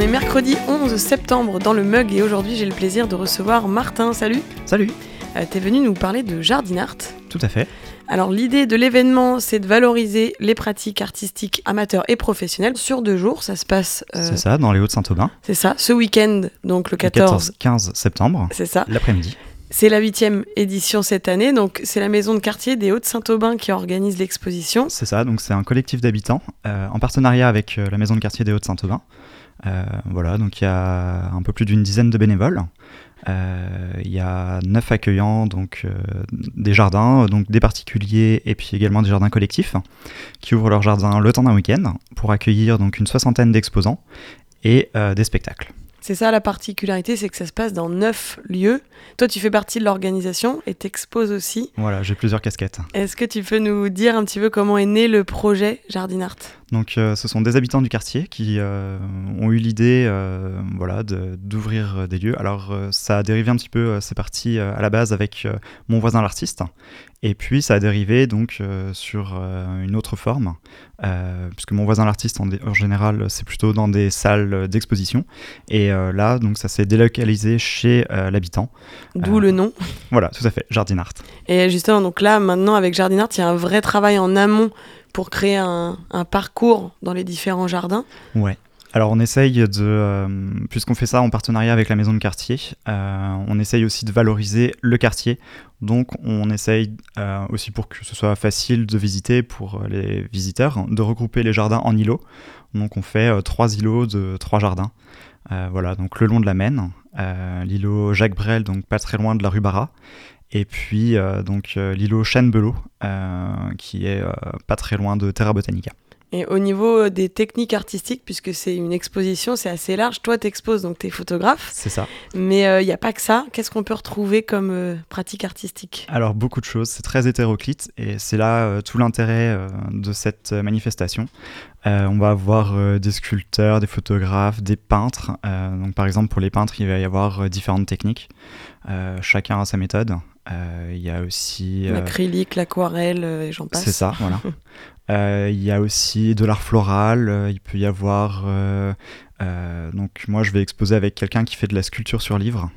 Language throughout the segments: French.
mercredi 11 septembre dans le Mug et aujourd'hui j'ai le plaisir de recevoir Martin. Salut. Salut. T'es venu nous parler de Jardinart. Tout à fait. Alors l'idée de l'événement, c'est de valoriser les pratiques artistiques amateurs et professionnelles sur 2 jours. Ça se passe... C'est ça, dans les Hauts-de-Saint-Aubin. C'est ça, ce week-end, donc le 14-15 septembre. C'est ça. L'après-midi. C'est la 8e édition cette année, donc c'est la maison de quartier des Hauts-de-Saint-Aubin qui organise l'exposition. C'est ça, donc c'est un collectif d'habitants en partenariat avec la maison de quartier des Hauts-de-Saint-Aubin. Voilà, donc il y a un peu plus d'une dizaine de bénévoles. Il y a 9 accueillants, donc des jardins, donc des particuliers et puis également des jardins collectifs qui ouvrent leur jardin le temps d'un week-end pour accueillir donc une 60aine d'exposants et des spectacles. C'est ça la particularité, c'est que ça se passe dans 9 lieux. Toi, tu fais partie de l'organisation et t'exposes aussi. Voilà, j'ai plusieurs casquettes. Est-ce que tu peux nous dire un petit peu comment est né le projet Jardinart ? Donc, ce sont des habitants du quartier qui ont eu l'idée d'ouvrir des lieux. Alors, ça a dérivé un petit peu, c'est parti à la base avec mon voisin l'artiste. Et puis, ça a dérivé donc sur une autre forme, puisque mon voisin l'artiste, en général, c'est plutôt dans des salles d'exposition. Et là, donc, ça s'est délocalisé chez l'habitant. D'où le nom. Voilà, tout à fait, Jardinart. Et justement, donc là, maintenant, avec Jardinart, il y a un vrai travail en amont pour créer un parcours dans les différents jardins. Ouais. Alors on essaye puisqu'on fait ça en partenariat avec la maison de quartier, on essaye aussi de valoriser le quartier. Donc on essaye aussi pour que ce soit facile de visiter pour les visiteurs, de regrouper les jardins en îlots. Donc on fait 3 îlots de 3 jardins. Voilà, donc le long de la Maine, l'îlot Jacques Brel, donc pas très loin de la rue Barras. Et puis l'îlot Chêne-Belot, qui est pas très loin de Terra Botanica. Et au niveau des techniques artistiques, puisque c'est une exposition, c'est assez large. Toi, t'exposes, donc t'es photographe. C'est ça. Mais il n'y a pas que ça. Qu'est-ce qu'on peut retrouver comme pratique artistique ? Alors, beaucoup de choses. C'est très hétéroclite et c'est là tout l'intérêt de cette manifestation. On va avoir des sculpteurs, des photographes, des peintres. Donc, par exemple, pour les peintres, il va y avoir différentes techniques. Chacun a sa méthode. Il y a aussi... L'acrylique, l'aquarelle, et j'en passe. C'est ça, voilà. Il y a aussi de l'art floral, il peut y avoir... donc moi, je vais exposer avec quelqu'un qui fait de la sculpture sur livre.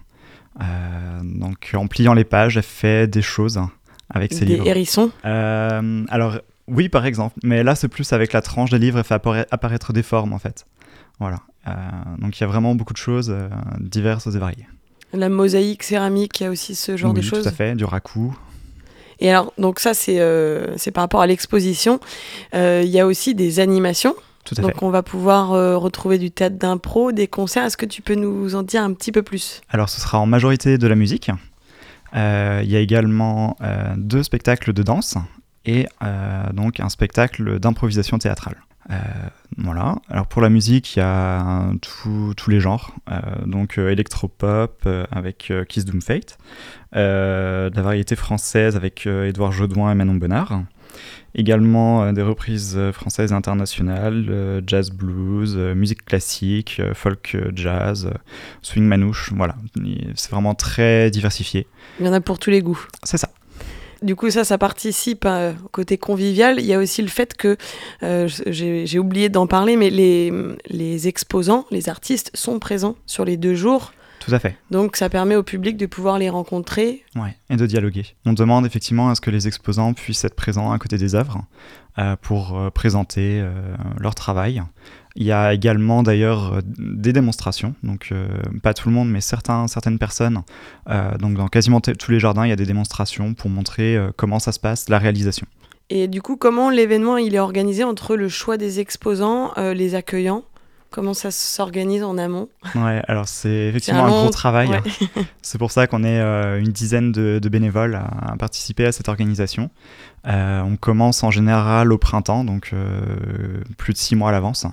Donc en pliant les pages, elle fait des choses avec ses livres. Des hérissons ? Alors oui, par exemple. Mais là, c'est plus avec la tranche des livres, elle fait apparaître des formes, en fait. Voilà. Donc il y a vraiment beaucoup de choses diverses et variées. La mosaïque, céramique, il y a aussi ce genre de choses ? Oui, tout à fait, du raku. Et alors, donc ça, c'est par rapport à l'exposition. Il y a aussi des animations. Tout à fait. Donc on va pouvoir retrouver du théâtre d'impro, des concerts. Est-ce que tu peux nous en dire un petit peu plus ? Alors, ce sera en majorité de la musique. Il y a également 2 spectacles de danse et donc un spectacle d'improvisation théâtrale. Voilà. Alors pour la musique, il y a tous les genres, donc électropop avec Kiss Doom Fate, de la variété française avec Édouard Jaudoin et Manon Bonnard, également des reprises françaises et internationales, jazz blues, musique classique, folk jazz, swing manouche, voilà, c'est vraiment très diversifié. Il y en a pour tous les goûts. C'est ça. Du coup, ça participe au côté convivial. Il y a aussi le fait que, j'ai oublié d'en parler, mais les exposants, les artistes sont présents sur les 2 jours. Tout à fait. Donc ça permet au public de pouvoir les rencontrer. Ouais, et de dialoguer. On demande effectivement à ce que les exposants puissent être présents à côté des œuvres pour présenter leur travail. Il y a également d'ailleurs des démonstrations, donc pas tout le monde, mais certaines personnes. Donc dans quasiment tous les jardins, il y a des démonstrations pour montrer comment ça se passe, la réalisation. Et du coup, comment l'événement il est organisé entre le choix des exposants, les accueillants ? Comment ça s'organise en amont ? Ouais, alors c'est effectivement un gros travail. Ouais. C'est pour ça qu'on est une dizaine de bénévoles à participer à cette organisation. On commence en général au printemps, donc plus de 6 mois à l'avance.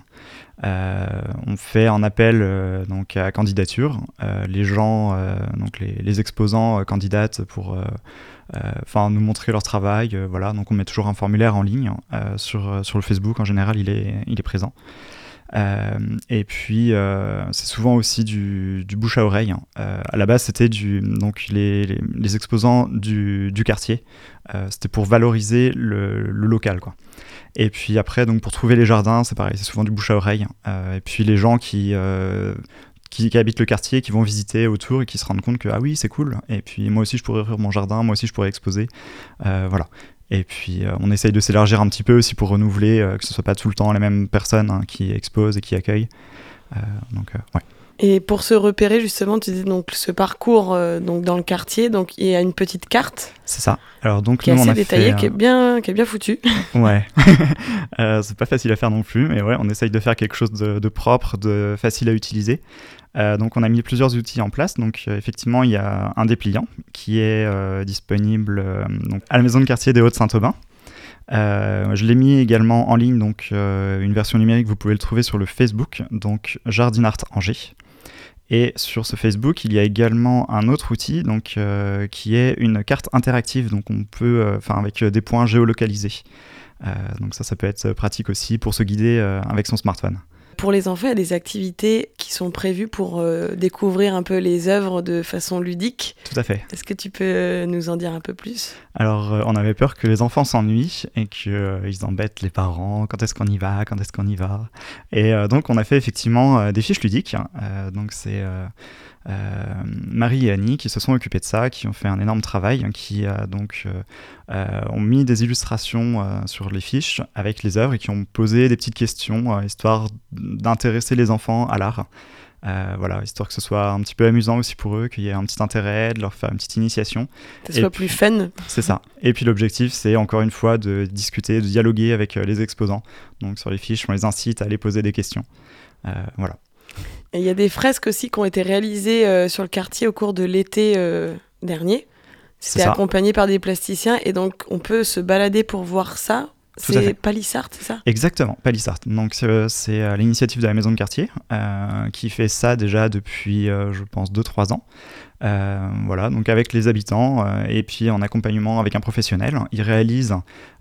On fait un appel donc à candidature. Les gens, donc les exposants candidatent pour nous montrer leur travail. Voilà, donc on met toujours un formulaire en ligne sur le Facebook. En général, il est présent. Et puis c'est souvent aussi du bouche à oreille. À la base, c'était donc les exposants du quartier. C'était pour valoriser le local, quoi. Et puis après, donc pour trouver les jardins, c'est pareil, c'est souvent du bouche à oreille. Et puis les gens qui habitent le quartier, qui vont visiter autour et qui se rendent compte que ah oui, c'est cool. Et puis moi aussi, je pourrais ouvrir mon jardin, moi aussi, je pourrais exposer. Voilà. Et puis on essaye de s'élargir un petit peu aussi pour renouveler, que ce soit pas tout le temps les mêmes personnes qui exposent et qui accueillent. Ouais. Et pour se repérer, justement, tu dis donc ce parcours donc dans le quartier, donc il y a une petite carte. C'est ça. Alors donc qui est nous, assez on a détaillée, fait, qui est bien foutue. Ouais. C'est pas facile à faire non plus, mais ouais, on essaye de faire quelque chose de propre, de facile à utiliser. Donc on a mis plusieurs outils en place. Donc effectivement, il y a un dépliant qui est disponible donc, à la maison de quartier des Hauts-de-Saint-Aubin. Je l'ai mis également en ligne, donc une version numérique, vous pouvez le trouver sur le Facebook, donc Jardinart Angers. Et sur ce Facebook, il y a également un autre outil donc, qui est une carte interactive, donc on peut, avec des points géolocalisés. Donc ça peut être pratique aussi pour se guider avec son smartphone. Pour les enfants, il y a des activités qui sont prévues pour découvrir un peu les œuvres de façon ludique. Tout à fait. Est-ce que tu peux nous en dire un peu plus ? Alors, on avait peur que les enfants s'ennuient et qu'ils embêtent les parents. Quand est-ce qu'on y va ? Quand est-ce qu'on y va ? Et donc, on a fait effectivement des fiches ludiques. Donc, c'est Marie et Annie qui se sont occupées de ça, qui ont fait un énorme travail, qui ont mis des illustrations sur les fiches avec les œuvres et qui ont posé des petites questions, histoire d'intéresser les enfants à l'art. Voilà, histoire que ce soit un petit peu amusant aussi pour eux, qu'il y ait un petit intérêt, de leur faire une petite initiation. Que ce soit plus fun. C'est ça. Et puis l'objectif, c'est encore une fois de discuter, de dialoguer avec les exposants. Donc sur les fiches, on les incite à aller poser des questions. Voilà. Et il y a des fresques aussi qui ont été réalisées sur le quartier au cours de l'été dernier. C'était accompagné par des plasticiens et donc on peut se balader pour voir ça. C'est Palissart, c'est ça ? Exactement, Palissart. Donc c'est l'initiative de la maison de quartier qui fait ça déjà depuis, je pense, 2-3 ans. Voilà, donc avec les habitants et puis en accompagnement avec un professionnel, ils réalisent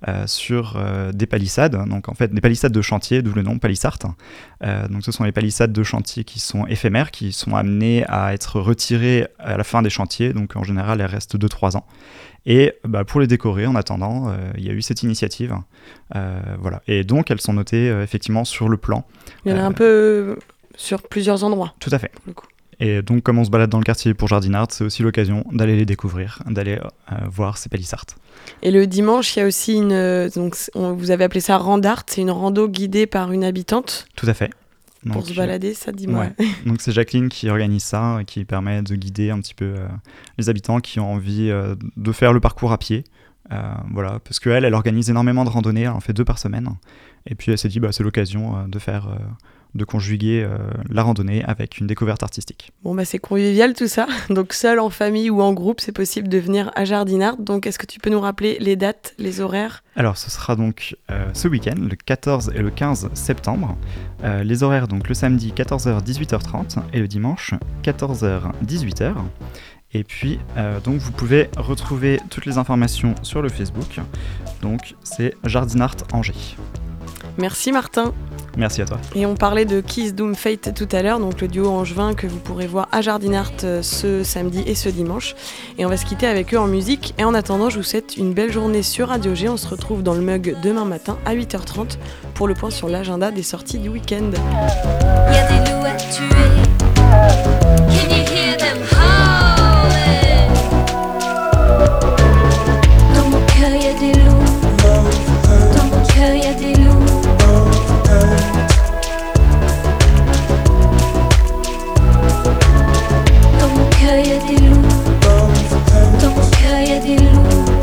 sur des palissades, donc en fait des palissades de chantier, d'où le nom Palissart. Donc ce sont les palissades de chantier qui sont éphémères, qui sont amenées à être retirées à la fin des chantiers, donc en général elles restent 2-3 ans. Et pour les décorer, en attendant, il y a eu cette initiative. Voilà. Et donc, elles sont notées effectivement sur le plan. Il y en a un peu sur plusieurs endroits. Tout à fait. Pour le coup. Et donc, comme on se balade dans le quartier pour Jardinart, c'est aussi l'occasion d'aller les découvrir, d'aller voir ces palissards. Et le dimanche, il y a aussi vous avez appelé ça Randart, c'est une rando guidée par une habitante. Tout à fait. Donc, pour se balader, ça, dis-moi. Ouais. Donc c'est Jacqueline qui organise ça, qui permet de guider un petit peu les habitants qui ont envie de faire le parcours à pied. Voilà, parce qu'elle organise énormément de randonnées, elle en fait 2 par semaine. Et puis elle s'est dit, c'est l'occasion de conjuguer la randonnée avec une découverte artistique. Bon, c'est convivial tout ça. Donc seul, en famille ou en groupe, c'est possible de venir à Jardinart. Donc est-ce que tu peux nous rappeler les dates, les horaires ? Alors ce sera donc ce week-end, le 14 et le 15 septembre. Les horaires, donc le samedi 14h-18h30 et le dimanche 14h-18h. Et puis, donc vous pouvez retrouver toutes les informations sur le Facebook. Donc c'est Jardinart Angers. Merci Martin. Merci à toi. Et on parlait de Kiss Doom Fate tout à l'heure, donc le duo angevin que vous pourrez voir à Jardinart ce samedi et ce dimanche. Et on va se quitter avec eux en musique. Et en attendant, je vous souhaite une belle journée sur Radio G. On se retrouve dans le mug demain matin à 8h30 pour le point sur l'agenda des sorties du week-end. Y a des loups à tuer. Can you hear them howling? Dans mon cœur y a des loups. Dans mon cœur y a des loups. Dans mon cœur y a des loups. Dans mon cœur y a des loups.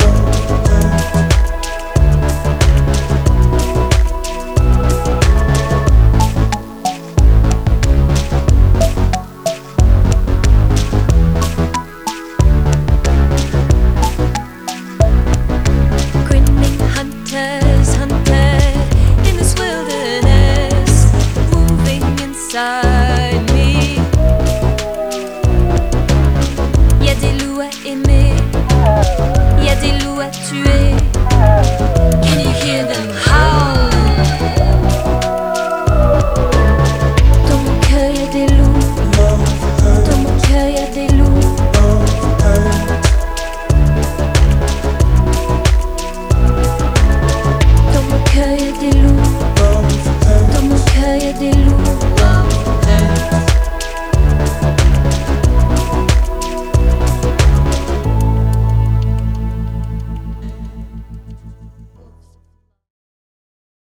Grinning hunters hunted in this wilderness, moving inside.